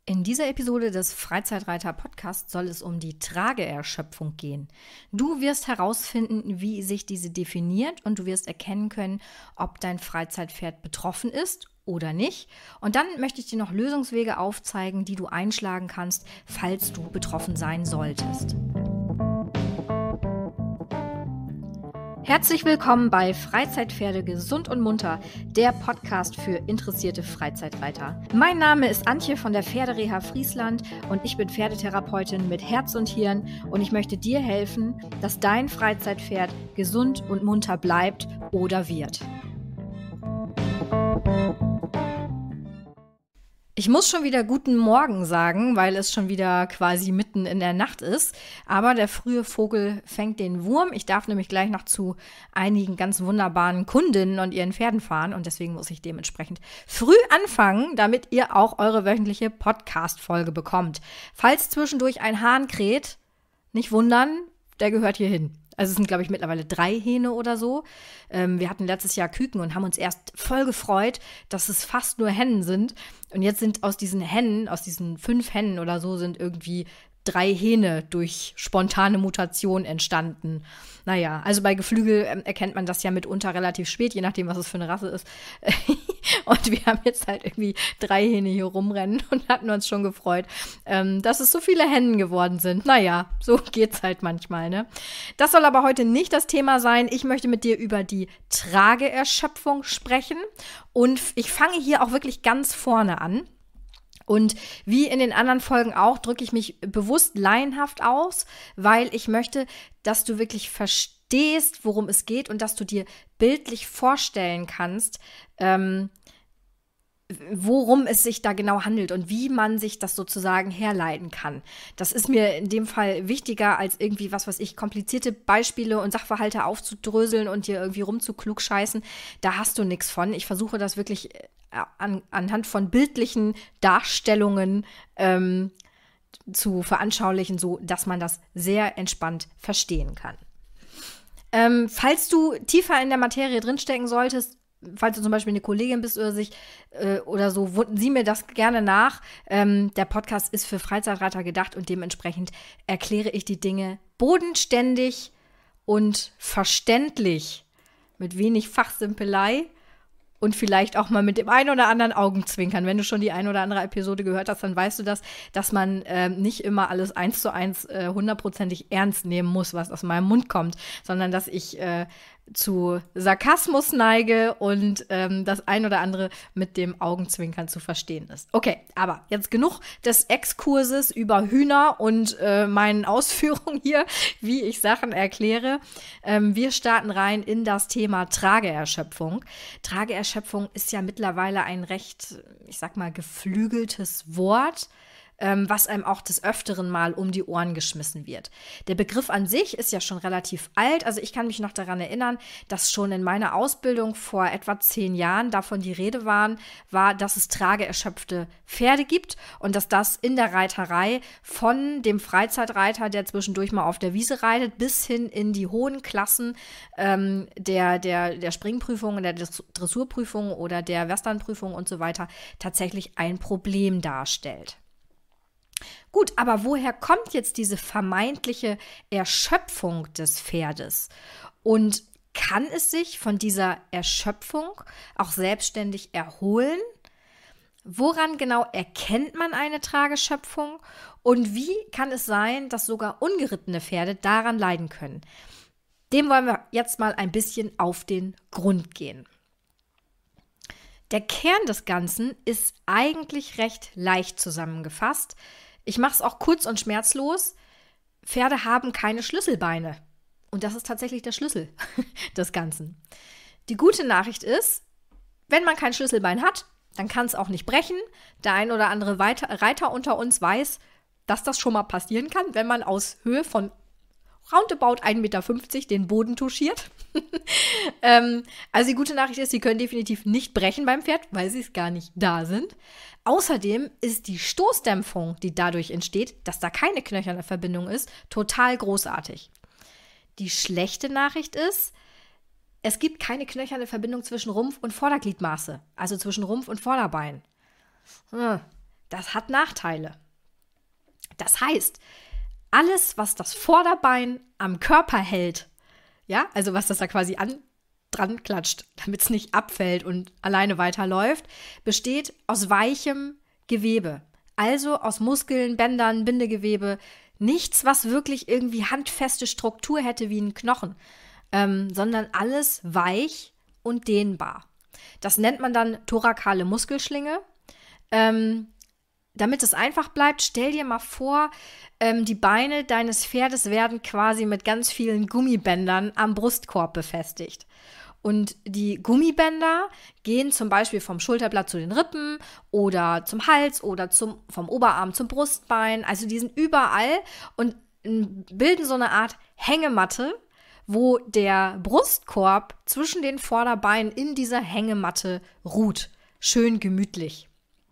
In dieser Episode des Freizeitreiter-Podcasts soll es um die Trageerschöpfung gehen. Du wirst herausfinden, wie sich diese definiert und du wirst erkennen können, ob dein Freizeitpferd betroffen ist oder nicht. Und dann möchte ich dir noch Lösungswege aufzeigen, die du einschlagen kannst, falls du betroffen sein solltest. Herzlich willkommen bei Freizeitpferde gesund und munter, der Podcast für interessierte Freizeitreiter. Mein Name ist Antje von der Pferdereha Friesland und ich bin Pferdetherapeutin mit Herz und Hirn und ich möchte dir helfen, dass dein Freizeitpferd gesund und munter bleibt oder wird. Ich muss schon wieder guten Morgen sagen, weil es schon wieder quasi mitten in der Nacht ist. Aber der frühe Vogel fängt den Wurm. Ich darf nämlich gleich noch zu einigen ganz wunderbaren Kundinnen und ihren Pferden fahren. Und deswegen muss ich dementsprechend früh anfangen, damit ihr auch eure wöchentliche Podcast-Folge bekommt. Falls zwischendurch ein Hahn kräht, nicht wundern, der gehört hier hin. Also es sind, glaube ich, mittlerweile 3 Hähne oder so. Wir hatten letztes Jahr Küken und haben uns erst voll gefreut, dass es fast nur Hennen sind. Und jetzt sind aus diesen 5 Hennen oder so, sind irgendwie 3 Hähne durch spontane Mutation entstanden. Naja, also bei Geflügel erkennt man das ja mitunter relativ spät, je nachdem, was es für eine Rasse ist. Und wir haben jetzt halt irgendwie 3 Hähne hier rumrennen und hatten uns schon gefreut, dass es so viele Hennen geworden sind. Naja, so geht's halt manchmal, ne? Das soll aber heute nicht das Thema sein. Ich möchte mit dir über die Trageerschöpfung sprechen. Und ich fange hier auch wirklich ganz vorne an. Und wie in den anderen Folgen auch, drücke ich mich bewusst laienhaft aus, weil ich möchte, dass du wirklich verstehst, worum es geht und dass du dir bildlich vorstellen kannst, worum es sich da genau handelt und wie man sich das sozusagen herleiten kann. Das ist mir in dem Fall wichtiger, als irgendwie, komplizierte Beispiele und Sachverhalte aufzudröseln und dir irgendwie rumzuklugscheißen. Da hast du nichts von. Ich versuche das wirklich anhand von bildlichen Darstellungen zu veranschaulichen, so dass man das sehr entspannt verstehen kann. Falls du tiefer in der Materie drinstecken solltest, falls du zum Beispiel eine Kollegin bist oder so, sieh mir das gerne nach. Der Podcast ist für Freizeitreiter gedacht und dementsprechend erkläre ich die Dinge bodenständig und verständlich, mit wenig Fachsimpelei und vielleicht auch mal mit dem einen oder anderen Augenzwinkern. Wenn du schon die ein oder andere Episode gehört hast, dann weißt du das, dass man nicht immer alles 1:1 hundertprozentig ernst nehmen muss, was aus meinem Mund kommt, sondern dass ich zu Sarkasmus neige und das ein oder andere mit dem Augenzwinkern zu verstehen ist. Okay, aber jetzt genug des Exkurses über Hühner und meinen Ausführungen hier, wie ich Sachen erkläre. Wir starten rein in das Thema Trageerschöpfung. Trageerschöpfung ist ja mittlerweile ein recht, ich sag mal, geflügeltes Wort, was einem auch des Öfteren mal um die Ohren geschmissen wird. Der Begriff an sich ist ja schon relativ alt. Also ich kann mich noch daran erinnern, dass schon in meiner Ausbildung vor etwa 10 Jahren davon die Rede war, dass es trageerschöpfte Pferde gibt und dass das in der Reiterei von dem Freizeitreiter, der zwischendurch mal auf der Wiese reitet, bis hin in die hohen Klassen der Springprüfungen, der Dressurprüfungen oder der Westernprüfungen und so weiter tatsächlich ein Problem darstellt. Gut, aber woher kommt jetzt diese vermeintliche Erschöpfung des Pferdes? Und kann es sich von dieser Erschöpfung auch selbstständig erholen? Woran genau erkennt man eine Trageschöpfung? Und wie kann es sein, dass sogar ungerittene Pferde daran leiden können? Dem wollen wir jetzt mal ein bisschen auf den Grund gehen. Der Kern des Ganzen ist eigentlich recht leicht zusammengefasst. Ich mache es auch kurz und schmerzlos. Pferde haben keine Schlüsselbeine. Und das ist tatsächlich der Schlüssel des Ganzen. Die gute Nachricht ist, wenn man kein Schlüsselbein hat, dann kann es auch nicht brechen. Der ein oder andere Reiter unter uns weiß, dass das schon mal passieren kann, wenn man aus Höhe von roundabout 1,50 Meter den Boden touchiert. Also die gute Nachricht ist, sie können definitiv nicht brechen beim Pferd, weil sie es gar nicht da sind. Außerdem ist die Stoßdämpfung, die dadurch entsteht, dass da keine knöcherne Verbindung ist, total großartig. Die schlechte Nachricht ist, es gibt keine knöcherne Verbindung zwischen Rumpf und Vordergliedmaße, also zwischen Rumpf und Vorderbein. Das hat Nachteile. Das heißt, alles, was das Vorderbein am Körper hält, ja, also was das da quasi dran klatscht, damit es nicht abfällt und alleine weiterläuft, besteht aus weichem Gewebe. Also aus Muskeln, Bändern, Bindegewebe. Nichts, was wirklich irgendwie handfeste Struktur hätte wie ein Knochen, sondern alles weich und dehnbar. Das nennt man dann thorakale Muskelschlinge. Damit es einfach bleibt, stell dir mal vor, die Beine deines Pferdes werden quasi mit ganz vielen Gummibändern am Brustkorb befestigt. Und die Gummibänder gehen zum Beispiel vom Schulterblatt zu den Rippen oder zum Hals oder vom Oberarm zum Brustbein. Also die sind überall und bilden so eine Art Hängematte, wo der Brustkorb zwischen den Vorderbeinen in dieser Hängematte ruht. Schön gemütlich.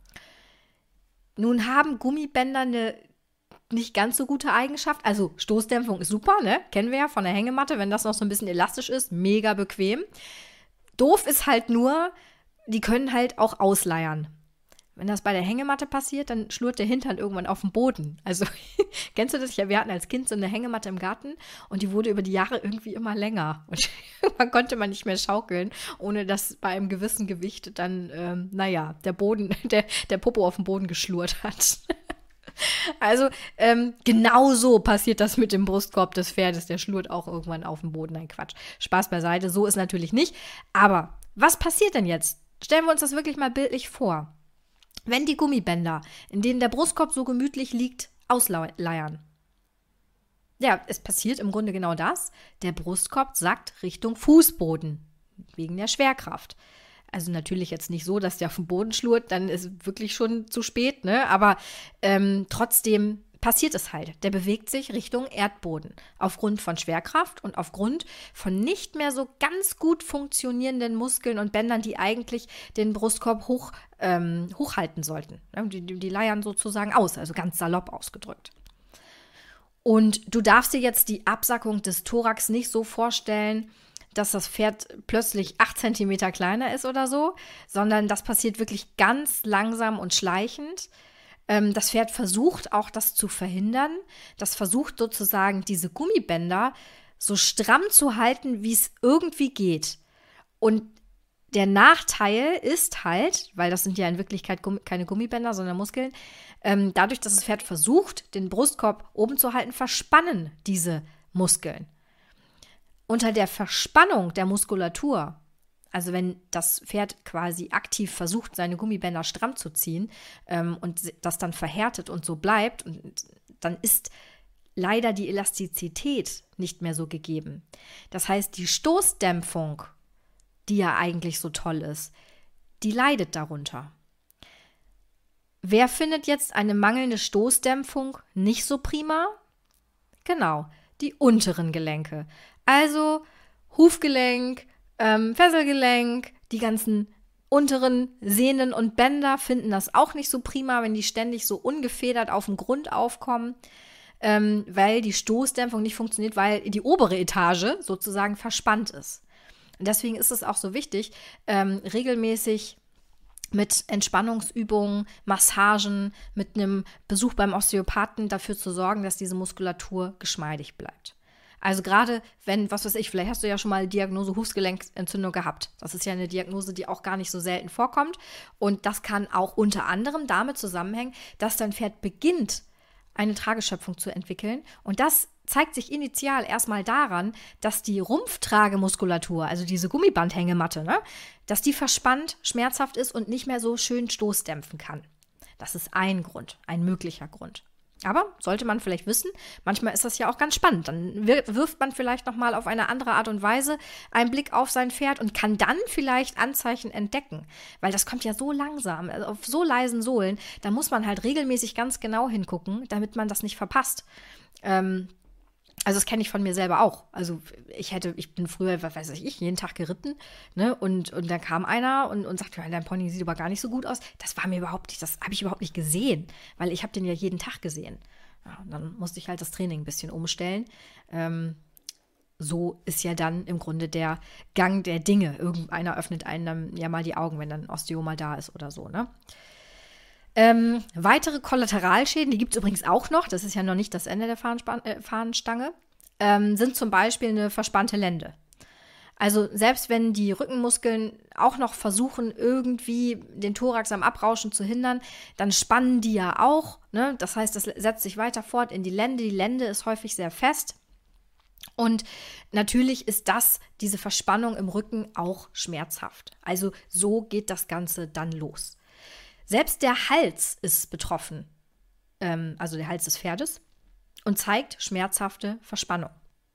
Nun haben Gummibänder eine nicht ganz so gute Eigenschaft. Also Stoßdämpfung ist super, ne? Kennen wir ja von der Hängematte. Wenn das noch so ein bisschen elastisch ist, mega bequem. Doof ist halt nur, die können halt auch ausleiern. Wenn das bei der Hängematte passiert, dann schlurrt der Hintern irgendwann auf den Boden. Also, kennst du das? Ja, wir hatten als Kind so eine Hängematte im Garten und die wurde über die Jahre irgendwie immer länger. Und man konnte man nicht mehr schaukeln, ohne dass bei einem gewissen Gewicht dann, der Boden, der Popo auf den Boden geschlurrt hat. Also, genau so passiert das mit dem Brustkorb des Pferdes. Der schlurrt auch irgendwann auf den Boden. Nein, Quatsch. Spaß beiseite, so ist natürlich nicht. Aber was passiert denn jetzt? Stellen wir uns das wirklich mal bildlich vor. Wenn die Gummibänder, in denen der Brustkorb so gemütlich liegt, ausleiern. Ja, es passiert im Grunde genau das. Der Brustkorb sackt Richtung Fußboden, wegen der Schwerkraft. Also natürlich jetzt nicht so, dass der auf dem Boden schlurrt, dann ist wirklich schon zu spät, ne? Aber trotzdem passiert es halt. Der bewegt sich Richtung Erdboden. Aufgrund von Schwerkraft und aufgrund von nicht mehr so ganz gut funktionierenden Muskeln und Bändern, die eigentlich den Brustkorb hochhalten sollten. Die leiern sozusagen aus, also ganz salopp ausgedrückt. Und du darfst dir jetzt die Absackung des Thorax nicht so vorstellen, dass das Pferd plötzlich 8 Zentimeter kleiner ist oder so, sondern das passiert wirklich ganz langsam und schleichend. Das Pferd versucht auch, das zu verhindern. Das versucht sozusagen, diese Gummibänder so stramm zu halten, wie es irgendwie geht. Und der Nachteil ist halt, weil das sind ja in Wirklichkeit keine Gummibänder, sondern Muskeln, dadurch, dass das Pferd versucht, den Brustkorb oben zu halten, verspannen diese Muskeln. Unter der Verspannung der Muskulatur, also wenn das Pferd quasi aktiv versucht, seine Gummibänder stramm zu ziehen und das dann verhärtet und so bleibt, und dann ist leider die Elastizität nicht mehr so gegeben. Das heißt, die Stoßdämpfung, die ja eigentlich so toll ist, die leidet darunter. Wer findet jetzt eine mangelnde Stoßdämpfung nicht so prima? Genau, die unteren Gelenke. Also Hufgelenk, Fesselgelenk, die ganzen unteren Sehnen und Bänder finden das auch nicht so prima, wenn die ständig so ungefedert auf dem Grund aufkommen, weil die Stoßdämpfung nicht funktioniert, weil die obere Etage sozusagen verspannt ist. Und deswegen ist es auch so wichtig, regelmäßig mit Entspannungsübungen, Massagen, mit einem Besuch beim Osteopathen dafür zu sorgen, dass diese Muskulatur geschmeidig bleibt. Also gerade wenn, was weiß ich, vielleicht hast du ja schon mal Diagnose Hufgelenkentzündung gehabt. Das ist ja eine Diagnose, die auch gar nicht so selten vorkommt. Und das kann auch unter anderem damit zusammenhängen, dass dein Pferd beginnt, eine Trageschöpfung zu entwickeln. Und das zeigt sich initial erstmal daran, dass die Rumpftragemuskulatur, also diese Gummibandhängematte, ne, dass die verspannt, schmerzhaft ist und nicht mehr so schön stoßdämpfen kann. Das ist ein Grund, ein möglicher Grund. Aber sollte man vielleicht wissen, manchmal ist das ja auch ganz spannend. Dann wirft man vielleicht nochmal auf eine andere Art und Weise einen Blick auf sein Pferd und kann dann vielleicht Anzeichen entdecken. Weil das kommt ja so langsam, also auf so leisen Sohlen. Da muss man halt regelmäßig ganz genau hingucken, damit man das nicht verpasst. Also das kenne ich von mir selber auch. Also ich bin früher, was weiß ich, jeden Tag geritten, ne? Und dann kam einer und sagte, ja, dein Pony sieht aber gar nicht so gut aus. Das war mir überhaupt nicht, das habe ich überhaupt nicht gesehen, weil ich habe den ja jeden Tag gesehen. Ja, und dann musste ich halt das Training ein bisschen umstellen. So ist ja dann im Grunde der Gang der Dinge. Irgendeiner öffnet einem dann ja mal die Augen, wenn dann Osteo mal da ist oder so, ne? Weitere Kollateralschäden, die gibt es übrigens auch noch, das ist ja noch nicht das Ende der Fahnenstange, sind zum Beispiel eine verspannte Lende. Also selbst wenn die Rückenmuskeln auch noch versuchen, irgendwie den Thorax am Abrauschen zu hindern, dann spannen die ja auch. Ne? Das heißt, das setzt sich weiter fort in die Lende. Die Lende ist häufig sehr fest. Und natürlich ist diese Verspannung im Rücken auch schmerzhaft. Also so geht das Ganze dann los. Selbst der Hals ist betroffen, also der Hals des Pferdes, und zeigt schmerzhafte Verspannung.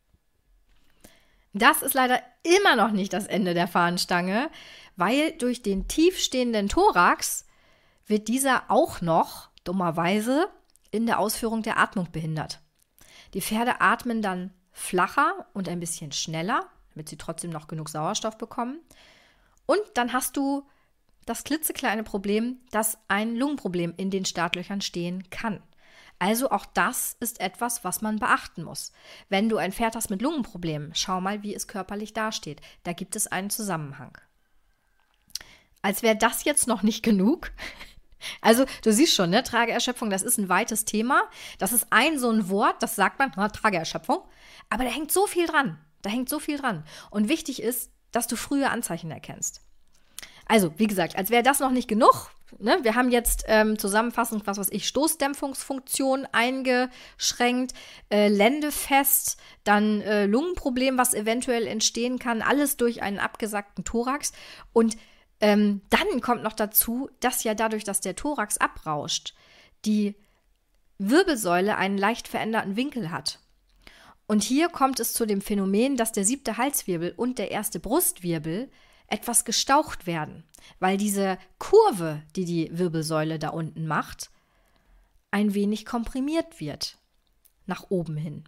Das ist leider immer noch nicht das Ende der Fahnenstange, weil durch den tiefstehenden Thorax wird dieser auch noch, dummerweise, in der Ausführung der Atmung behindert. Die Pferde atmen dann flacher und ein bisschen schneller, damit sie trotzdem noch genug Sauerstoff bekommen. Und dann hast du das klitzekleine Problem, dass ein Lungenproblem in den Startlöchern stehen kann. Also auch das ist etwas, was man beachten muss. Wenn du ein Pferd hast mit Lungenproblemen, schau mal, wie es körperlich dasteht. Da gibt es einen Zusammenhang. Als wäre das jetzt noch nicht genug. Also du siehst schon, ne, Trageerschöpfung, das ist ein weites Thema. Das ist so ein Wort, das sagt man, Trageerschöpfung. Aber da hängt so viel dran. Und wichtig ist, dass du frühe Anzeichen erkennst. Also, wie gesagt, als wäre das noch nicht genug. Ne? Wir haben jetzt zusammenfassend, Stoßdämpfungsfunktion eingeschränkt, Lendefest, dann Lungenproblem, was eventuell entstehen kann, alles durch einen abgesackten Thorax. Und dann kommt noch dazu, dass ja dadurch, dass der Thorax abrauscht, die Wirbelsäule einen leicht veränderten Winkel hat. Und hier kommt es zu dem Phänomen, dass der 7. Halswirbel und der 1. Brustwirbel etwas gestaucht werden, weil diese Kurve, die die Wirbelsäule da unten macht, ein wenig komprimiert wird, nach oben hin.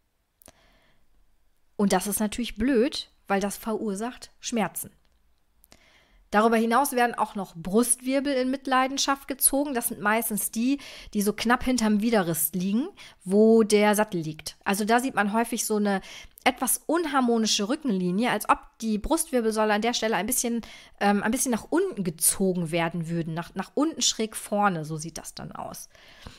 Und das ist natürlich blöd, weil das verursacht Schmerzen. Darüber hinaus werden auch noch Brustwirbel in Mitleidenschaft gezogen. Das sind meistens die so knapp hinterm Widerrist liegen, wo der Sattel liegt. Also da sieht man häufig so eine etwas unharmonische Rückenlinie, als ob die Brustwirbelsäule an der Stelle ein bisschen nach unten gezogen werden würden, nach unten schräg vorne, so sieht das dann aus.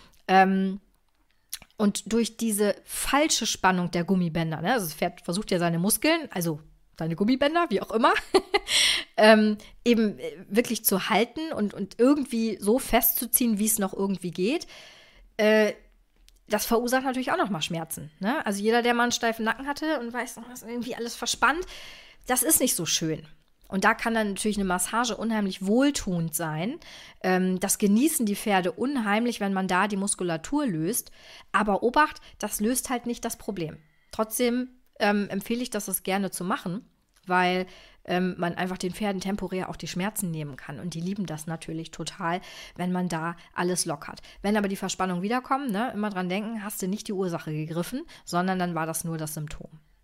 Und durch diese falsche Spannung der Gummibänder, ne, also das Pferd versucht ja seine Muskeln, also seine Gummibänder, wie auch immer, eben wirklich zu halten und irgendwie so festzuziehen, wie es noch irgendwie geht, das verursacht natürlich auch nochmal Schmerzen. Ne? Also jeder, der mal einen steifen Nacken hatte und weiß, das ist irgendwie alles verspannt, das ist nicht so schön. Und da kann dann natürlich eine Massage unheimlich wohltuend sein. Das genießen die Pferde unheimlich, wenn man da die Muskulatur löst. Aber Obacht, das löst halt nicht das Problem. Trotzdem empfehle ich das gerne zu machen, weil man einfach den Pferden temporär auch die Schmerzen nehmen kann. Und die lieben das natürlich total, wenn man da alles lockert. Wenn aber die Verspannungen wiederkommen, ne, immer dran denken, hast du nicht die Ursache gegriffen, sondern dann war das nur das Symptom.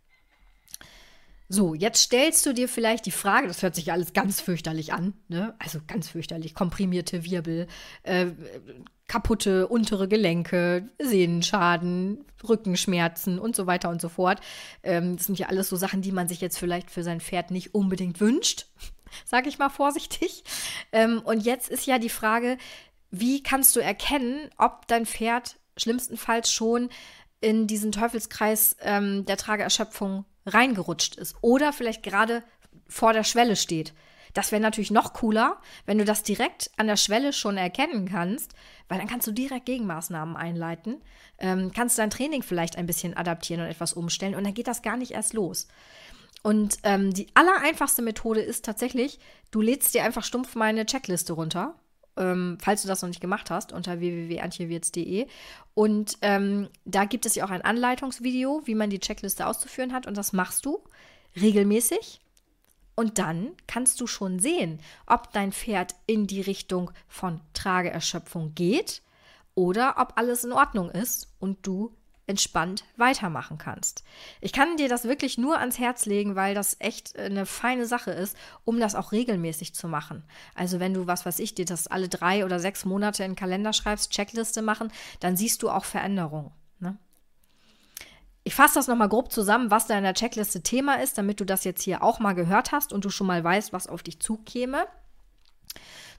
So, jetzt stellst du dir vielleicht die Frage, das hört sich alles ganz fürchterlich an, ne? Also ganz fürchterlich, komprimierte Wirbel, kaputte untere Gelenke, Sehnenschaden, Rückenschmerzen und so weiter und so fort. Das sind ja alles so Sachen, die man sich jetzt vielleicht für sein Pferd nicht unbedingt wünscht, sage ich mal vorsichtig. Und jetzt ist ja die Frage, wie kannst du erkennen, ob dein Pferd schlimmstenfalls schon in diesen Teufelskreis der Trageerschöpfung reingerutscht ist oder vielleicht gerade vor der Schwelle steht. Das wäre natürlich noch cooler, wenn du das direkt an der Schwelle schon erkennen kannst, weil dann kannst du direkt Gegenmaßnahmen einleiten, kannst dein Training vielleicht ein bisschen adaptieren und etwas umstellen und dann geht das gar nicht erst los. Und die allereinfachste Methode ist tatsächlich, du lädst dir einfach stumpf meine Checkliste runter, falls du das noch nicht gemacht hast, unter www.antjewirz.de. Und da gibt es ja auch ein Anleitungsvideo, wie man die Checkliste auszuführen hat. Und das machst du regelmäßig. Und dann kannst du schon sehen, ob dein Pferd in die Richtung von Trageerschöpfung geht oder ob alles in Ordnung ist und du entspannt weitermachen kannst. Ich kann dir das wirklich nur ans Herz legen, weil das echt eine feine Sache ist, um das auch regelmäßig zu machen. Also wenn du, dir das alle 3 oder 6 Monate in den Kalender schreibst, Checkliste machen, dann siehst du auch Veränderungen. Ne? Ich fasse das nochmal grob zusammen, was da in der Checkliste Thema ist, damit du das jetzt hier auch mal gehört hast und du schon mal weißt, was auf dich zukäme.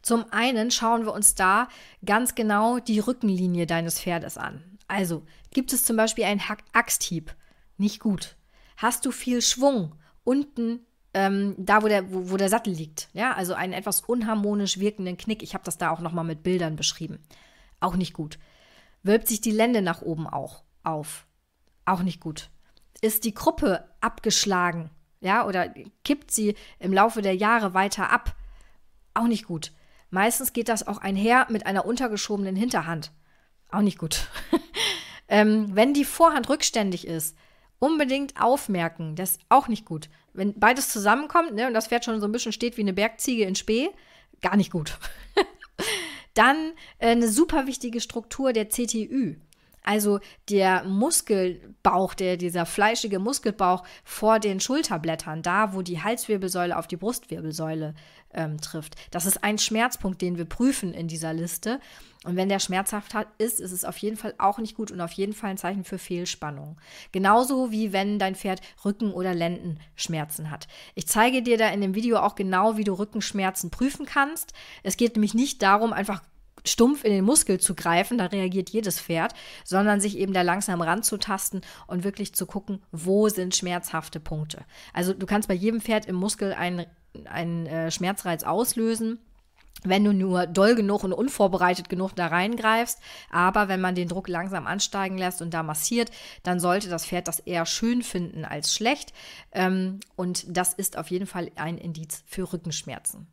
Zum einen schauen wir uns da ganz genau die Rückenlinie deines Pferdes an. Also, gibt es zum Beispiel einen Axthieb? Nicht gut. Hast du viel Schwung unten, da wo der Sattel liegt? Ja, also einen etwas unharmonisch wirkenden Knick. Ich habe das da auch nochmal mit Bildern beschrieben. Auch nicht gut. Wölbt sich die Lende nach oben auch auf? Auch nicht gut. Ist die Kruppe abgeschlagen? Ja, oder kippt sie im Laufe der Jahre weiter ab? Auch nicht gut. Meistens geht das auch einher mit einer untergeschobenen Hinterhand. Auch nicht gut. Wenn die Vorhand rückständig ist, unbedingt aufmerken. Das ist auch nicht gut. Wenn beides zusammenkommt, ne, und das Pferd schon so ein bisschen steht wie eine Bergziege in Spe, gar nicht gut. Dann eine super wichtige Struktur der CTÜ. Also der Muskelbauch, dieser fleischige Muskelbauch vor den Schulterblättern, da wo die Halswirbelsäule auf die Brustwirbelsäule trifft. Das ist ein Schmerzpunkt, den wir prüfen in dieser Liste. Und wenn der schmerzhaft ist, ist es auf jeden Fall auch nicht gut und auf jeden Fall ein Zeichen für Fehlspannung. Genauso wie wenn dein Pferd Rücken- oder Lendenschmerzen hat. Ich zeige dir da in dem Video auch genau, wie du Rückenschmerzen prüfen kannst. Es geht nämlich nicht darum, einfach stumpf in den Muskel zu greifen, da reagiert jedes Pferd, sondern sich eben da langsam ranzutasten und wirklich zu gucken, wo sind schmerzhafte Punkte. Also du kannst bei jedem Pferd im Muskel einen Schmerzreiz auslösen, wenn du nur doll genug und unvorbereitet genug da reingreifst. Aber wenn man den Druck langsam ansteigen lässt und da massiert, dann sollte das Pferd das eher schön finden als schlecht. Und das ist auf jeden Fall ein Indiz für Rückenschmerzen.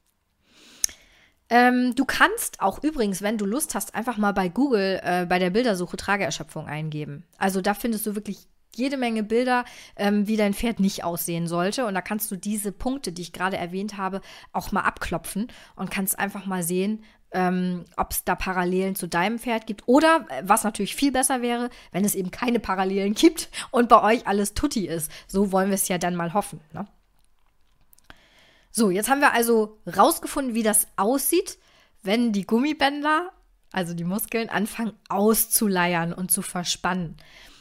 Du kannst auch übrigens, wenn du Lust hast, einfach mal bei Google bei der Bildersuche Trageerschöpfung eingeben. Also da findest du wirklich jede Menge Bilder, wie dein Pferd nicht aussehen sollte. Und da kannst du diese Punkte, die ich gerade erwähnt habe, auch mal abklopfen und kannst einfach mal sehen, ob es da Parallelen zu deinem Pferd gibt. Oder, was natürlich viel besser wäre, wenn es eben keine Parallelen gibt und bei euch alles tutti ist. So wollen wir es ja dann mal hoffen, ne? So, jetzt haben wir also rausgefunden, wie das aussieht, wenn die Gummibänder, also die Muskeln, anfangen auszuleiern und zu verspannen.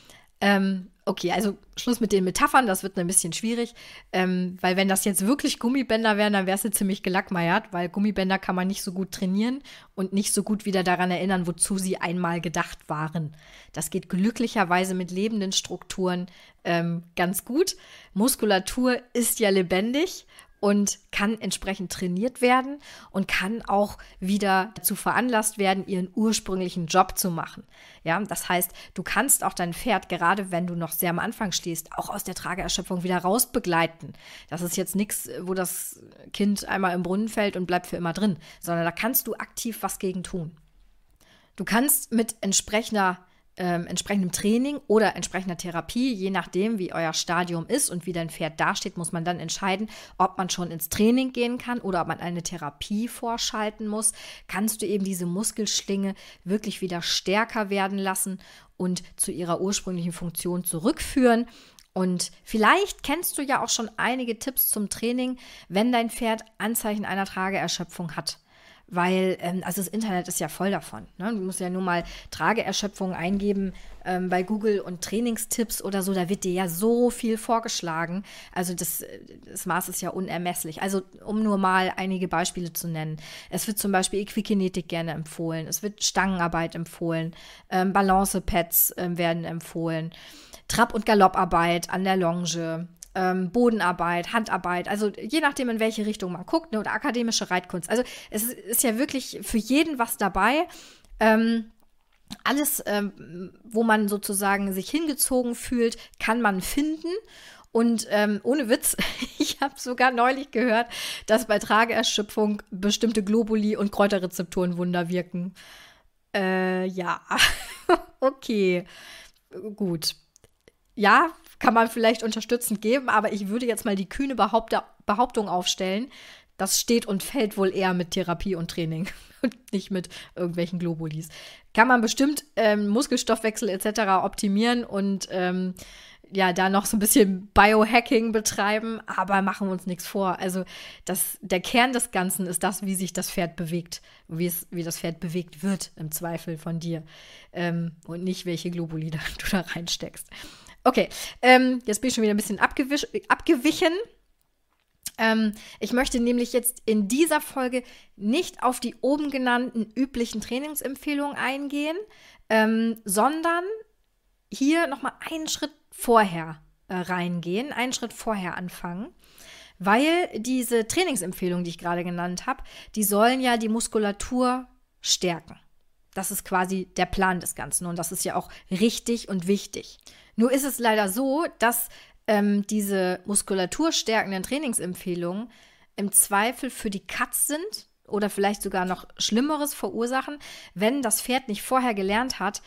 Okay, also Schluss mit den Metaphern, das wird ein bisschen schwierig, weil wenn das jetzt wirklich Gummibänder wären, dann wärst du ziemlich gelackmeiert, weil Gummibänder kann man nicht so gut trainieren und nicht so gut wieder daran erinnern, wozu sie einmal gedacht waren. Das geht glücklicherweise mit lebenden Strukturen ganz gut. Muskulatur ist ja lebendig und kann entsprechend trainiert werden und kann auch wieder dazu veranlasst werden, ihren ursprünglichen Job zu machen. Ja, das heißt, du kannst auch dein Pferd, gerade wenn du noch sehr am Anfang stehst, auch aus der Trageerschöpfung wieder rausbegleiten. Das ist jetzt nichts, wo das Kind einmal im Brunnen fällt und bleibt für immer drin, sondern da kannst du aktiv was gegen tun. Du kannst mit entsprechendem Training oder entsprechender Therapie, je nachdem, wie euer Stadium ist und wie dein Pferd dasteht, muss man dann entscheiden, ob man schon ins Training gehen kann oder ob man eine Therapie vorschalten muss. Kannst du eben diese Muskelschlinge wirklich wieder stärker werden lassen und zu ihrer ursprünglichen Funktion zurückführen. Und vielleicht kennst du ja auch schon einige Tipps zum Training, wenn dein Pferd Anzeichen einer Trageerschöpfung hat. Weil, also das Internet ist ja voll davon. Ne? Du musst ja nur mal Trageerschöpfung eingeben bei Google und Trainingstipps oder so. Da wird dir ja so viel vorgeschlagen. Also das Maß ist ja unermesslich. Also um nur mal einige Beispiele zu nennen. Es wird zum Beispiel Equikinetik gerne empfohlen. Es wird Stangenarbeit empfohlen. Balancepads werden empfohlen. Trab- und Galopparbeit an der Longe. Bodenarbeit, Handarbeit, also je nachdem, in welche Richtung man guckt, ne, oder akademische Reitkunst. Also es ist ja wirklich für jeden was dabei. Alles, wo man sozusagen sich hingezogen fühlt, kann man finden. Und ohne Witz, ich habe sogar neulich gehört, dass bei Trageerschöpfung bestimmte Globuli und Kräuterrezeptoren Wunder wirken. Ja, okay, gut. Ja, kann man vielleicht unterstützend geben, aber ich würde jetzt mal die kühne Behauptung aufstellen, das steht und fällt wohl eher mit Therapie und Training und nicht mit irgendwelchen Globulis. Kann man bestimmt Muskelstoffwechsel etc. optimieren und da noch so ein bisschen Biohacking betreiben, aber machen wir uns nichts vor. Also der Kern des Ganzen ist das, wie sich das Pferd bewegt, wie das Pferd bewegt wird, im Zweifel von dir und nicht, welche Globuli du da reinsteckst. Okay, jetzt bin ich schon wieder ein bisschen abgewichen. Ich möchte nämlich jetzt in dieser Folge nicht auf die oben genannten üblichen Trainingsempfehlungen eingehen, sondern hier nochmal einen Schritt vorher reingehen, einen Schritt vorher anfangen, weil diese Trainingsempfehlungen, die ich gerade genannt habe, die sollen ja die Muskulatur stärken. Das ist quasi der Plan des Ganzen und das ist ja auch richtig und wichtig. Nur ist es leider so, dass diese muskulaturstärkenden Trainingsempfehlungen im Zweifel für die Katz sind oder vielleicht sogar noch Schlimmeres verursachen, wenn das Pferd nicht vorher gelernt hat,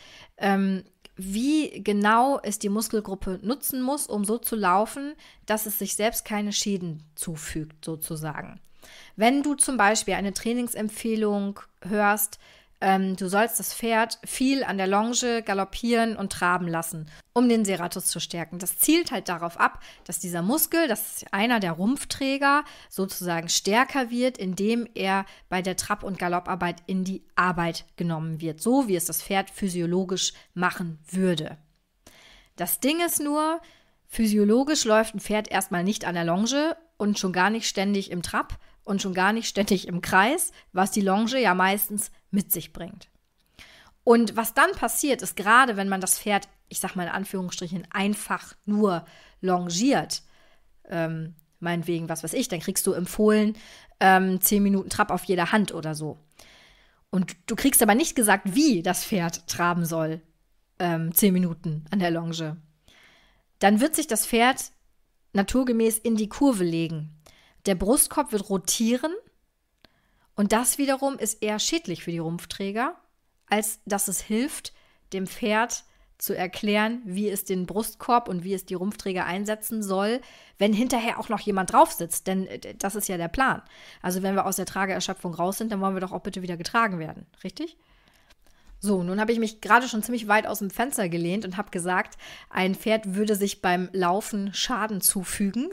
wie genau es die Muskelgruppe nutzen muss, um so zu laufen, dass es sich selbst keine Schäden zufügt, sozusagen. Wenn du zum Beispiel eine Trainingsempfehlung hörst, du sollst das Pferd viel an der Longe galoppieren und traben lassen, um den Serratus zu stärken. Das zielt halt darauf ab, dass dieser Muskel, das ist einer der Rumpfträger, sozusagen stärker wird, indem er bei der Trab- und Galopparbeit in die Arbeit genommen wird, so wie es das Pferd physiologisch machen würde. Das Ding ist nur, physiologisch läuft ein Pferd erstmal nicht an der Longe und schon gar nicht ständig im Trab und schon gar nicht ständig im Kreis, was die Longe ja meistens mit sich bringt. Und was dann passiert, ist gerade, wenn man das Pferd, ich sag mal in Anführungsstrichen, einfach nur longiert, meinetwegen, was weiß ich, dann kriegst du empfohlen 10 Minuten Trab auf jeder Hand oder so. Und du kriegst aber nicht gesagt, wie das Pferd traben soll, 10 Minuten an der Longe. Dann wird sich das Pferd naturgemäß in die Kurve legen. Der Brustkorb wird rotieren und das wiederum ist eher schädlich für die Rumpfträger, als dass es hilft, dem Pferd zu erklären, wie es den Brustkorb und wie es die Rumpfträger einsetzen soll, wenn hinterher auch noch jemand drauf sitzt. Denn das ist ja der Plan. Also wenn wir aus der Trageerschöpfung raus sind, dann wollen wir doch auch bitte wieder getragen werden, richtig? So, nun habe ich mich gerade schon ziemlich weit aus dem Fenster gelehnt und habe gesagt, ein Pferd würde sich beim Laufen Schaden zufügen.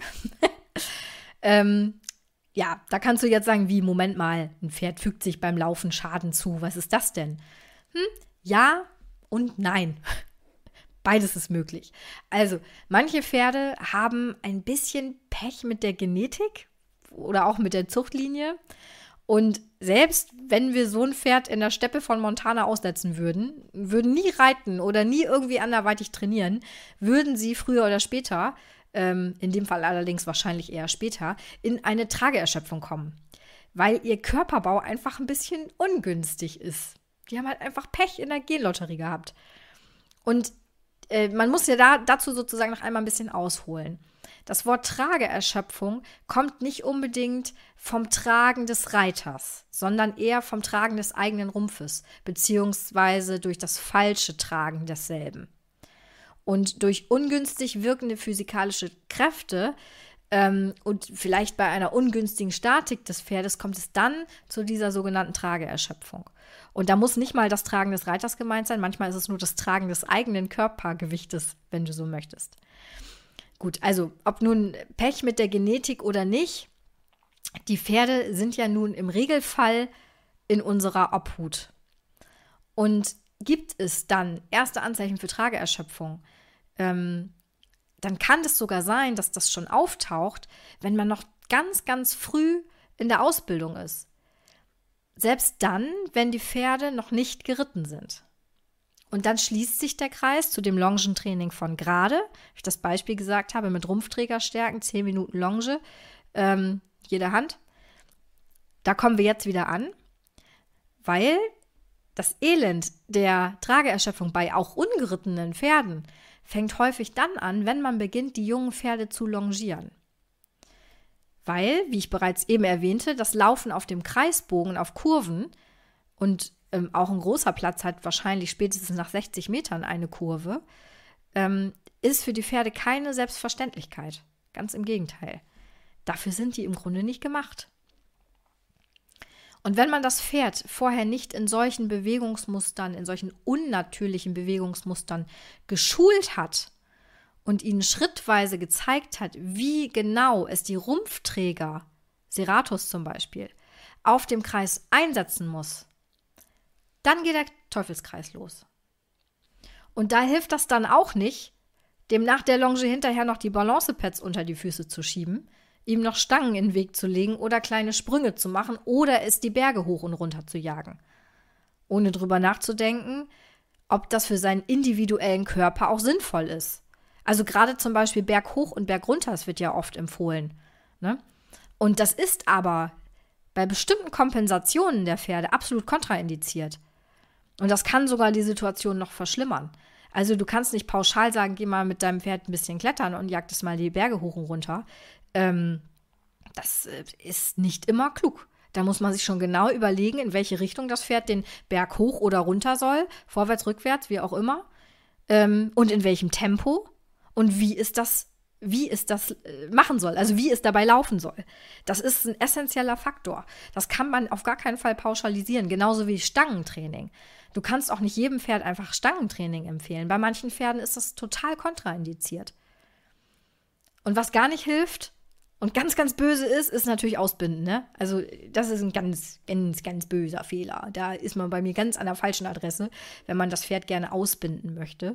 Ja, da kannst du jetzt sagen, wie, Moment mal, ein Pferd fügt sich beim Laufen Schaden zu. Was ist das denn? Ja und nein. Beides ist möglich. Also, manche Pferde haben ein bisschen Pech mit der Genetik oder auch mit der Zuchtlinie. Und selbst wenn wir so ein Pferd in der Steppe von Montana aussetzen würden nie reiten oder nie irgendwie anderweitig trainieren, würden sie früher oder später, in dem Fall allerdings wahrscheinlich eher später, in eine Trageerschöpfung kommen. Weil ihr Körperbau einfach ein bisschen ungünstig ist. Die haben halt einfach Pech in der Genlotterie gehabt. Und man muss ja dazu sozusagen noch einmal ein bisschen ausholen. Das Wort Trageerschöpfung kommt nicht unbedingt vom Tragen des Reiters, sondern eher vom Tragen des eigenen Rumpfes, beziehungsweise durch das falsche Tragen desselben. Und durch ungünstig wirkende physikalische Kräfte und vielleicht bei einer ungünstigen Statik des Pferdes kommt es dann zu dieser sogenannten Trageerschöpfung. Und da muss nicht mal das Tragen des Reiters gemeint sein, manchmal ist es nur das Tragen des eigenen Körpergewichtes, wenn du so möchtest. Gut, also ob nun Pech mit der Genetik oder nicht, die Pferde sind ja nun im Regelfall in unserer Obhut. Und gibt es dann erste Anzeichen für Trageerschöpfung, dann kann es sogar sein, dass das schon auftaucht, wenn man noch ganz, ganz früh in der Ausbildung ist. Selbst dann, wenn die Pferde noch nicht geritten sind. Und dann schließt sich der Kreis zu dem Longentraining von gerade, wie ich das Beispiel gesagt habe, mit Rumpfträgerstärken, 10 Minuten Longe, jede Hand. Da kommen wir jetzt wieder an, weil das Elend der Trageerschöpfung bei auch ungerittenen Pferden fängt häufig dann an, wenn man beginnt, die jungen Pferde zu longieren. Weil, wie ich bereits eben erwähnte, das Laufen auf dem Kreisbogen, auf Kurven und auch ein großer Platz hat wahrscheinlich spätestens nach 60 Metern eine Kurve, ist für die Pferde keine Selbstverständlichkeit. Ganz im Gegenteil. Dafür sind die im Grunde nicht gemacht. Und wenn man das Pferd vorher nicht in solchen Bewegungsmustern, in solchen unnatürlichen Bewegungsmustern geschult hat und ihnen schrittweise gezeigt hat, wie genau es die Rumpfträger, Serratus zum Beispiel, auf dem Kreis einsetzen muss, dann geht der Teufelskreis los. Und da hilft das dann auch nicht, dem nach der Longe hinterher noch die Balancepads unter die Füße zu schieben, ihm noch Stangen in den Weg zu legen oder kleine Sprünge zu machen oder es die Berge hoch und runter zu jagen. Ohne drüber nachzudenken, ob das für seinen individuellen Körper auch sinnvoll ist. Also gerade zum Beispiel Berg hoch und Berg runter, das wird ja oft empfohlen. Ne? Und das ist aber bei bestimmten Kompensationen der Pferde absolut kontraindiziert. Und das kann sogar die Situation noch verschlimmern. Also du kannst nicht pauschal sagen, geh mal mit deinem Pferd ein bisschen klettern und jag es mal die Berge hoch und runter. Das ist nicht immer klug. Da muss man sich schon genau überlegen, in welche Richtung das Pferd den Berg hoch oder runter soll, vorwärts, rückwärts, wie auch immer, und in welchem Tempo und wie es das machen soll, also wie es dabei laufen soll. Das ist ein essentieller Faktor. Das kann man auf gar keinen Fall pauschalisieren, genauso wie Stangentraining. Du kannst auch nicht jedem Pferd einfach Stangentraining empfehlen. Bei manchen Pferden ist das total kontraindiziert. Und was gar nicht hilft und ganz, ganz böse ist natürlich Ausbinden. Ne? Also das ist ein ganz, ganz, ganz böser Fehler. Da ist man bei mir ganz an der falschen Adresse, wenn man das Pferd gerne ausbinden möchte.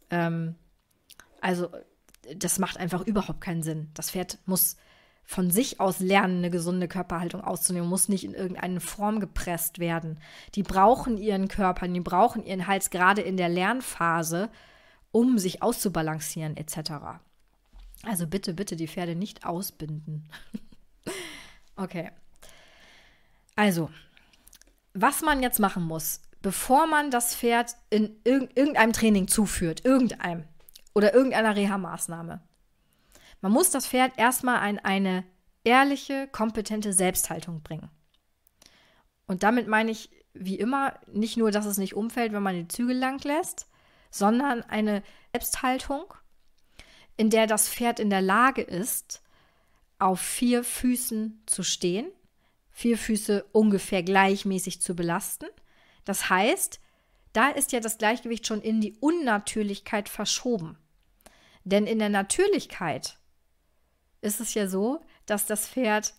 Also das macht einfach überhaupt keinen Sinn. Das Pferd muss von sich aus lernen, eine gesunde Körperhaltung auszunehmen, muss nicht in irgendeine Form gepresst werden. Die brauchen ihren Körper, die brauchen ihren Hals gerade in der Lernphase, um sich auszubalancieren etc. Also bitte, bitte die Pferde nicht ausbinden. Okay. Also, was man jetzt machen muss, bevor man das Pferd in irgendeinem Training zuführt, irgendeiner Reha-Maßnahme. Man muss das Pferd erstmal in eine ehrliche, kompetente Selbsthaltung bringen. Und damit meine ich, wie immer, nicht nur, dass es nicht umfällt, wenn man die Zügel lang lässt, sondern eine Selbsthaltung, in der das Pferd in der Lage ist, auf 4 Füßen zu stehen, 4 Füße ungefähr gleichmäßig zu belasten. Das heißt, da ist ja das Gleichgewicht schon in die Unnatürlichkeit verschoben. Denn in der Natürlichkeit ist es ja so, dass das Pferd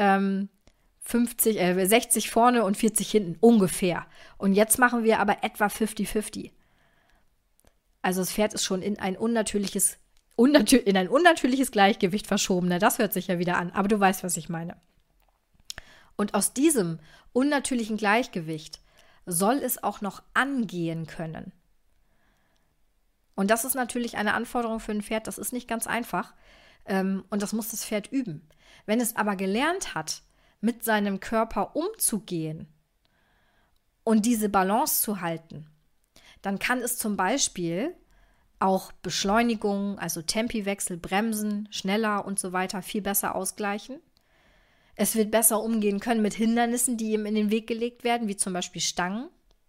60 vorne und 40 hinten ungefähr. Und jetzt machen wir aber etwa 50-50. Also das Pferd ist schon in ein unnatürliches Gleichgewicht verschoben. Na, das hört sich ja wieder an, aber du weißt, was ich meine. Und aus diesem unnatürlichen Gleichgewicht soll es auch noch angehen können. Und das ist natürlich eine Anforderung für ein Pferd, das ist nicht ganz einfach. Und das muss das Pferd üben. Wenn es aber gelernt hat, mit seinem Körper umzugehen und diese Balance zu halten, dann kann es zum Beispiel auch Beschleunigung, also Tempiwechsel, Bremsen, schneller und so weiter viel besser ausgleichen. Es wird besser umgehen können mit Hindernissen, die ihm in den Weg gelegt werden, wie zum Beispiel Stangen.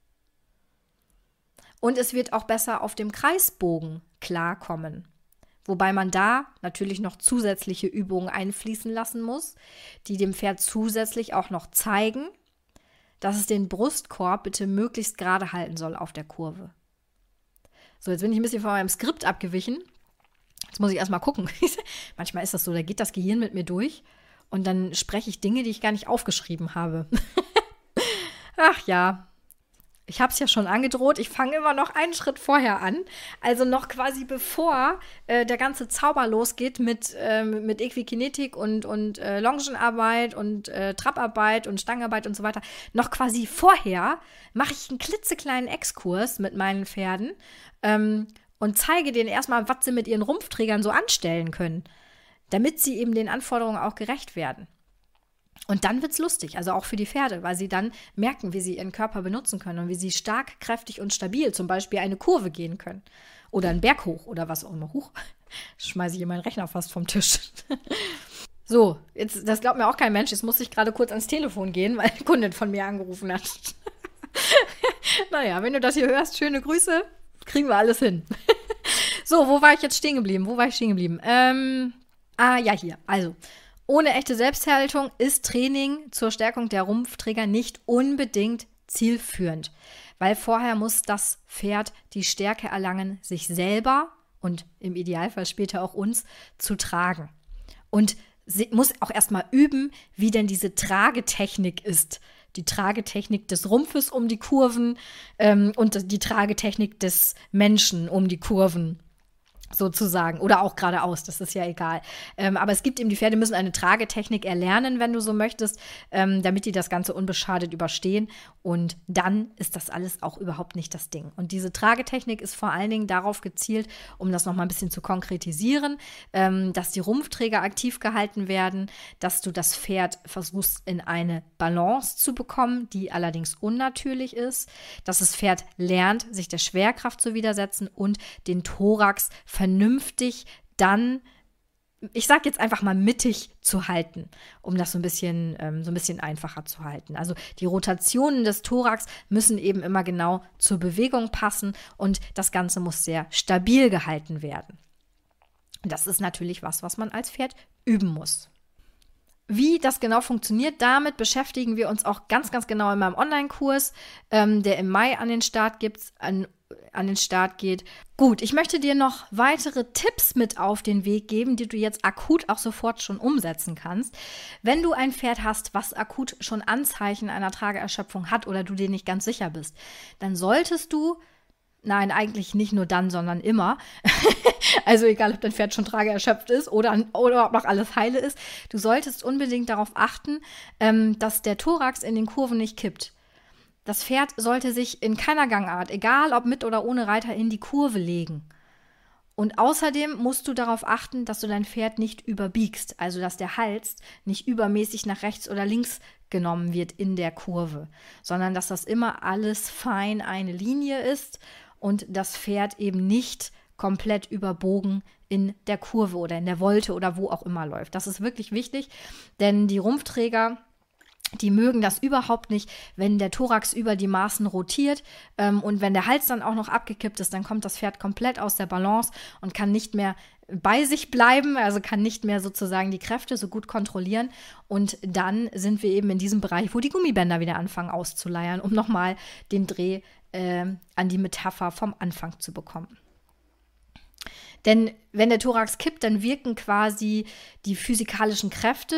Und es wird auch besser auf dem Kreisbogen klarkommen. Wobei man da natürlich noch zusätzliche Übungen einfließen lassen muss, die dem Pferd zusätzlich auch noch zeigen, dass es den Brustkorb bitte möglichst gerade halten soll auf der Kurve. So, jetzt bin ich ein bisschen von meinem Skript abgewichen. Jetzt muss ich erstmal gucken. Manchmal ist das so, da geht das Gehirn mit mir durch und dann spreche ich Dinge, die ich gar nicht aufgeschrieben habe. Ach ja. Ich habe es ja schon angedroht, ich fange immer noch einen Schritt vorher an, also noch quasi bevor der ganze Zauber losgeht mit Equikinetik und Longenarbeit und Trapparbeit und Stangenarbeit und so weiter. Noch quasi vorher mache ich einen klitzekleinen Exkurs mit meinen Pferden und zeige denen erstmal, was sie mit ihren Rumpfträgern so anstellen können, damit sie eben den Anforderungen auch gerecht werden. Und dann wird's lustig, also auch für die Pferde, weil sie dann merken, wie sie ihren Körper benutzen können und wie sie stark, kräftig und stabil zum Beispiel eine Kurve gehen können. Oder einen Berg hoch oder was auch immer. Huch, schmeiße ich hier meinen Rechner fast vom Tisch. So, jetzt, das glaubt mir auch kein Mensch. Jetzt muss ich gerade kurz ans Telefon gehen, weil eine Kundin von mir angerufen hat. Naja, wenn du das hier hörst, schöne Grüße, kriegen wir alles hin. So, wo war ich jetzt stehen geblieben? Ja, hier. Also, ohne echte Selbsthaltung ist Training zur Stärkung der Rumpfträger nicht unbedingt zielführend, weil vorher muss das Pferd die Stärke erlangen, sich selber und im Idealfall später auch uns zu tragen. Und sie muss auch erstmal üben, wie denn diese Tragetechnik ist. Die Tragetechnik des Rumpfes um die Kurven und die Tragetechnik des Menschen um die Kurven. sozusagen. Oder auch geradeaus, das ist ja egal. Aber es gibt eben, die Pferde müssen eine Tragetechnik erlernen, wenn du so möchtest, damit die das Ganze unbeschadet überstehen. Und dann ist das alles auch überhaupt nicht das Ding. Und diese Tragetechnik ist vor allen Dingen darauf gezielt, um das nochmal ein bisschen zu konkretisieren, dass die Rumpfträger aktiv gehalten werden, dass du das Pferd versuchst, in eine Balance zu bekommen, die allerdings unnatürlich ist, dass das Pferd lernt, sich der Schwerkraft zu widersetzen und den Thorax vernünftig dann, ich sage jetzt einfach mal mittig zu halten, um das so ein bisschen einfacher zu halten. Also die Rotationen des Thorax müssen eben immer genau zur Bewegung passen und das Ganze muss sehr stabil gehalten werden. Das ist natürlich was man als Pferd üben muss. Wie das genau funktioniert, damit beschäftigen wir uns auch ganz, ganz genau in meinem Online-Kurs, der im Mai an den Start geht. Gut, ich möchte dir noch weitere Tipps mit auf den Weg geben, die du jetzt akut auch sofort schon umsetzen kannst. Wenn du ein Pferd hast, was akut schon Anzeichen einer Trageerschöpfung hat oder du dir nicht ganz sicher bist, dann solltest du, nein, eigentlich nicht nur dann, sondern immer, also egal, ob dein Pferd schon trageerschöpft ist oder ob noch alles heile ist, du solltest unbedingt darauf achten, dass der Thorax in den Kurven nicht kippt. Das Pferd sollte sich in keiner Gangart, egal ob mit oder ohne Reiter, in die Kurve legen. Und außerdem musst du darauf achten, dass du dein Pferd nicht überbiegst, also dass der Hals nicht übermäßig nach rechts oder links genommen wird in der Kurve, sondern dass das immer alles fein eine Linie ist und das Pferd eben nicht komplett überbogen in der Kurve oder in der Volte oder wo auch immer läuft. Das ist wirklich wichtig, denn die Rumpfträger, die mögen das überhaupt nicht, wenn der Thorax über die Maßen rotiert und wenn der Hals dann auch noch abgekippt ist, dann kommt das Pferd komplett aus der Balance und kann nicht mehr bei sich bleiben, also kann nicht mehr sozusagen die Kräfte so gut kontrollieren und dann sind wir eben in diesem Bereich, wo die Gummibänder wieder anfangen auszuleiern, um nochmal den Dreh an die Metapher vom Anfang zu bekommen. Denn wenn der Thorax kippt, dann wirken quasi die physikalischen Kräfte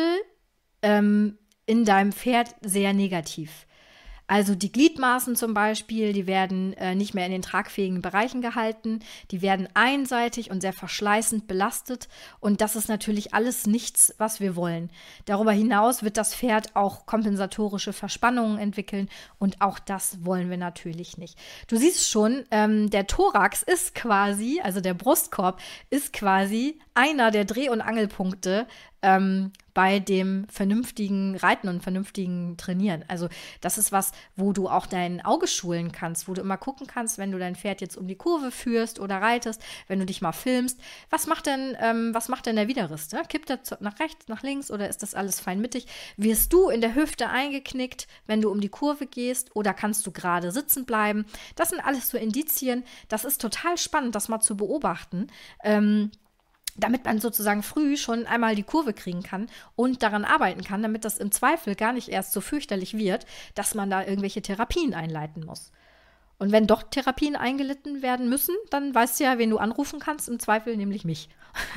in deinem Pferd sehr negativ. Also die Gliedmaßen zum Beispiel, die werden nicht mehr in den tragfähigen Bereichen gehalten, die werden einseitig und sehr verschleißend belastet und das ist natürlich alles nichts, was wir wollen. Darüber hinaus wird das Pferd auch kompensatorische Verspannungen entwickeln und auch das wollen wir natürlich nicht. Du siehst schon, der Thorax ist quasi, also der Brustkorb ist quasi einer der Dreh- und Angelpunkte bei dem vernünftigen Reiten und vernünftigen Trainieren. Also das ist was, wo du auch dein Auge schulen kannst, wo du immer gucken kannst, wenn du dein Pferd jetzt um die Kurve führst oder reitest, wenn du dich mal filmst, was macht denn der Widerrist? Ne? Kippt er nach rechts, nach links oder ist das alles fein mittig? Wirst du in der Hüfte eingeknickt, wenn du um die Kurve gehst oder kannst du gerade sitzen bleiben? Das sind alles so Indizien. Das ist total spannend, das mal zu beobachten. Damit man sozusagen früh schon einmal die Kurve kriegen kann und daran arbeiten kann, damit das im Zweifel gar nicht erst so fürchterlich wird, dass man da irgendwelche Therapien einleiten muss. Und wenn doch Therapien eingelitten werden müssen, dann weißt du ja, wen du anrufen kannst, im Zweifel nämlich mich.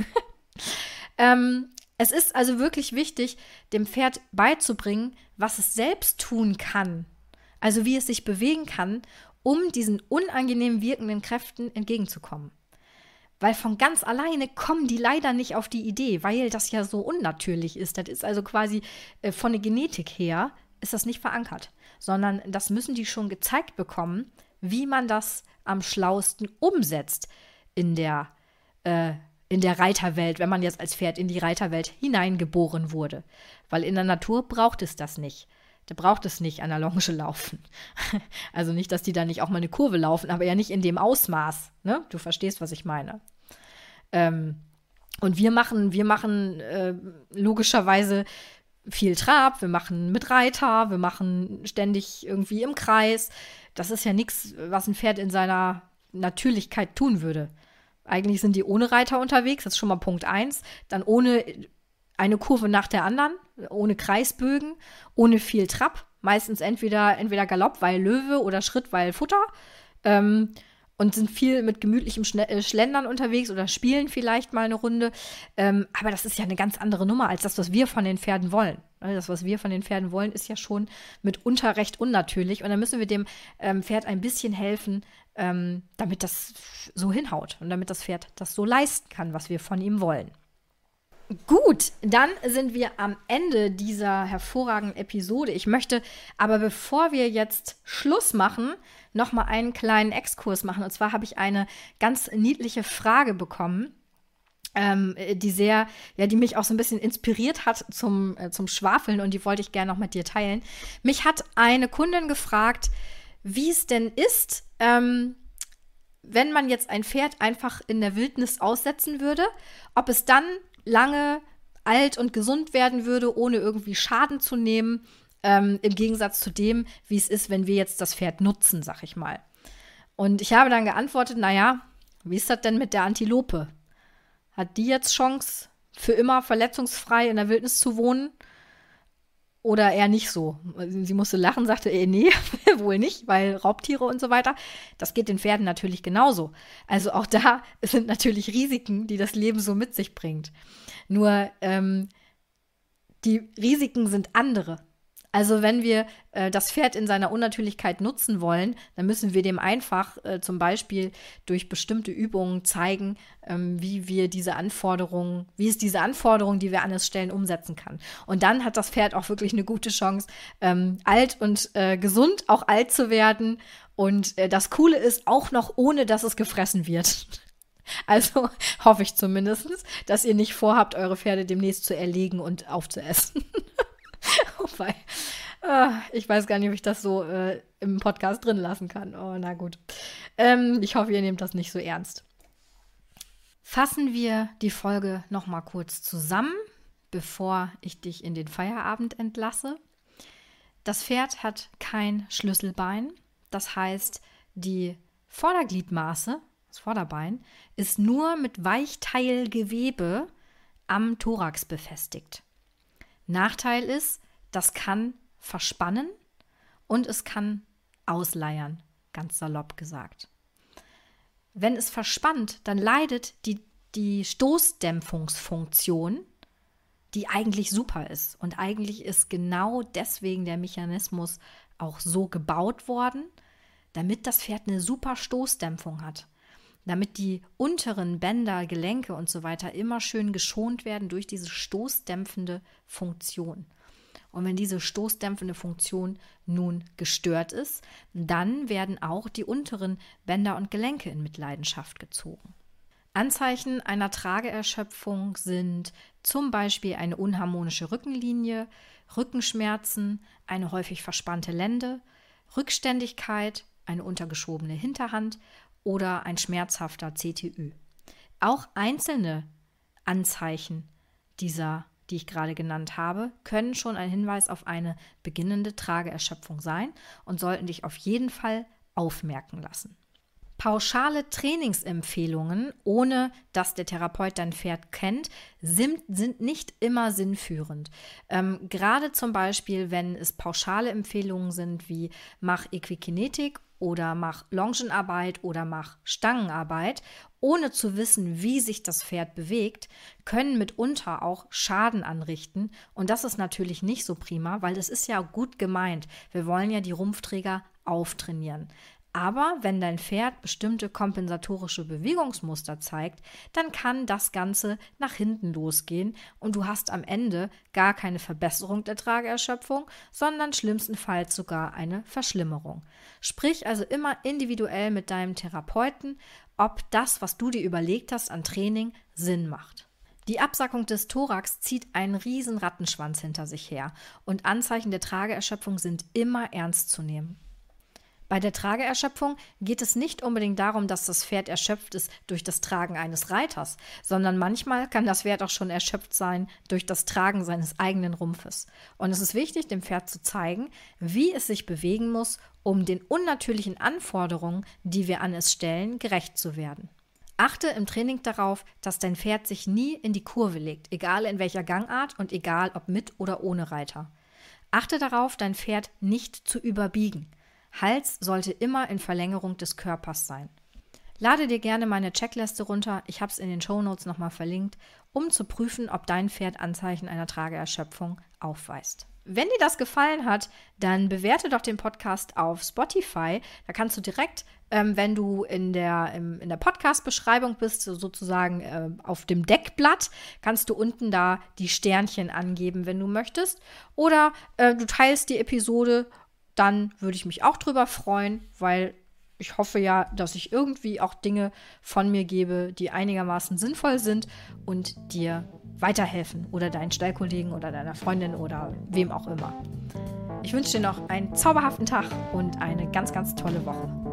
Es ist also wirklich wichtig, dem Pferd beizubringen, was es selbst tun kann, also wie es sich bewegen kann, um diesen unangenehm wirkenden Kräften entgegenzukommen. Weil von ganz alleine kommen die leider nicht auf die Idee, weil das ja so unnatürlich ist. Das ist also quasi von der Genetik her ist das nicht verankert, sondern das müssen die schon gezeigt bekommen, wie man das am schlauesten umsetzt in der Reiterwelt, wenn man jetzt als Pferd in die Reiterwelt hineingeboren wurde. Weil in der Natur braucht es das nicht. Da braucht es nicht an der Longe laufen. Also nicht, dass die da nicht auch mal eine Kurve laufen, aber ja nicht in dem Ausmaß. Ne? Du verstehst, was ich meine. Und wir machen logischerweise viel Trab, wir machen mit Reiter, wir machen ständig irgendwie im Kreis. Das ist ja nichts, was ein Pferd in seiner Natürlichkeit tun würde. Eigentlich sind die ohne Reiter unterwegs, das ist schon mal Punkt 1. Dann ohne eine Kurve nach der anderen, ohne Kreisbögen, ohne viel Trab. Meistens entweder Galopp, weil Löwe oder Schritt, weil Futter. Und sind viel mit gemütlichem Schlendern unterwegs oder spielen vielleicht mal eine Runde. Aber das ist ja eine ganz andere Nummer als das, was wir von den Pferden wollen. Das, was wir von den Pferden wollen, ist ja schon mitunter recht unnatürlich. Und dann müssen wir dem Pferd ein bisschen helfen, damit das so hinhaut und damit das Pferd das so leisten kann, was wir von ihm wollen. Gut, dann sind wir am Ende dieser hervorragenden Episode. Ich möchte aber, bevor wir jetzt Schluss machen, noch mal einen kleinen Exkurs machen. Und zwar habe ich eine ganz niedliche Frage bekommen, die mich auch so ein bisschen inspiriert hat zum Schwafeln, und die wollte ich gerne noch mit dir teilen. Mich hat eine Kundin gefragt, wie es denn ist, wenn man jetzt ein Pferd einfach in der Wildnis aussetzen würde, ob es dann lange alt und gesund werden würde, ohne irgendwie Schaden zu nehmen, im Gegensatz zu dem, wie es ist, wenn wir jetzt das Pferd nutzen, sag ich mal. Und ich habe dann geantwortet, naja, wie ist das denn mit der Antilope? Hat die jetzt Chance, für immer verletzungsfrei in der Wildnis zu wohnen? Oder eher nicht so? Sie musste lachen, sagte, nee, wohl nicht, weil Raubtiere und so weiter. Das geht den Pferden natürlich genauso. Also auch da sind natürlich Risiken, die das Leben so mit sich bringt. Nur die Risiken sind andere. Also wenn wir das Pferd in seiner Unnatürlichkeit nutzen wollen, dann müssen wir dem einfach zum Beispiel durch bestimmte Übungen zeigen, wie es diese Anforderungen, die wir an es stellen, umsetzen kann. Und dann hat das Pferd auch wirklich eine gute Chance, alt und gesund auch alt zu werden. Und das Coole ist auch noch, ohne dass es gefressen wird. Also hoffe ich zumindest, dass ihr nicht vorhabt, eure Pferde demnächst zu erlegen und aufzuessen. Wobei, ich weiß gar nicht, ob ich das so im Podcast drin lassen kann. Oh, na gut. Ich hoffe, ihr nehmt das nicht so ernst. Fassen wir die Folge noch mal kurz zusammen, bevor ich dich in den Feierabend entlasse. Das Pferd hat kein Schlüsselbein. Das heißt, die Vordergliedmaße, das Vorderbein, ist nur mit Weichteilgewebe am Thorax befestigt. Nachteil ist, das kann verspannen und es kann ausleiern, ganz salopp gesagt. Wenn es verspannt, dann leidet die Stoßdämpfungsfunktion, die eigentlich super ist. Und eigentlich ist genau deswegen der Mechanismus auch so gebaut worden, damit das Pferd eine super Stoßdämpfung hat. Damit die unteren Bänder, Gelenke und so weiter immer schön geschont werden durch diese stoßdämpfende Funktion. Und wenn diese stoßdämpfende Funktion nun gestört ist, dann werden auch die unteren Bänder und Gelenke in Mitleidenschaft gezogen. Anzeichen einer Trageerschöpfung sind zum Beispiel eine unharmonische Rückenlinie, Rückenschmerzen, eine häufig verspannte Lende, Rückständigkeit, eine untergeschobene Hinterhand oder ein schmerzhafter CTÜ. Auch einzelne Anzeichen dieser, die ich gerade genannt habe, können schon ein Hinweis auf eine beginnende Trageerschöpfung sein und sollten dich auf jeden Fall aufmerken lassen. Pauschale Trainingsempfehlungen, ohne dass der Therapeut dein Pferd kennt, sind nicht immer sinnführend. Gerade zum Beispiel, wenn es pauschale Empfehlungen sind wie mach Equikinetik oder mach Longenarbeit oder mach Stangenarbeit, ohne zu wissen, wie sich das Pferd bewegt, können mitunter auch Schaden anrichten. Und das ist natürlich nicht so prima, weil es ist ja gut gemeint. Wir wollen ja die Rumpfträger auftrainieren. Aber wenn dein Pferd bestimmte kompensatorische Bewegungsmuster zeigt, dann kann das Ganze nach hinten losgehen und du hast am Ende gar keine Verbesserung der Trageerschöpfung, sondern schlimmstenfalls sogar eine Verschlimmerung. Sprich also immer individuell mit deinem Therapeuten, ob das, was du dir überlegt hast an Training, Sinn macht. Die Absackung des Thorax zieht einen riesen Rattenschwanz hinter sich her und Anzeichen der Trageerschöpfung sind immer ernst zu nehmen. Bei der Trageerschöpfung geht es nicht unbedingt darum, dass das Pferd erschöpft ist durch das Tragen eines Reiters, sondern manchmal kann das Pferd auch schon erschöpft sein durch das Tragen seines eigenen Rumpfes. Und es ist wichtig, dem Pferd zu zeigen, wie es sich bewegen muss, um den unnatürlichen Anforderungen, die wir an es stellen, gerecht zu werden. Achte im Training darauf, dass dein Pferd sich nie in die Kurve legt, egal in welcher Gangart und egal ob mit oder ohne Reiter. Achte darauf, dein Pferd nicht zu überbiegen. Hals sollte immer in Verlängerung des Körpers sein. Lade dir gerne meine Checkliste runter, ich habe es in den Shownotes nochmal verlinkt, um zu prüfen, ob dein Pferd Anzeichen einer Trageerschöpfung aufweist. wenn dir das gefallen hat, dann bewerte doch den Podcast auf Spotify. Da kannst du direkt, wenn du in der Podcast-Beschreibung bist, sozusagen auf dem Deckblatt, kannst du unten da die Sternchen angeben, wenn du möchtest. Oder du teilst die Episode, dann würde ich mich auch drüber freuen, weil ich hoffe ja, dass ich irgendwie auch Dinge von mir gebe, die einigermaßen sinnvoll sind und dir weiterhelfen oder deinen Stallkollegen oder deiner Freundin oder wem auch immer. Ich wünsche dir noch einen zauberhaften Tag und eine ganz, ganz tolle Woche.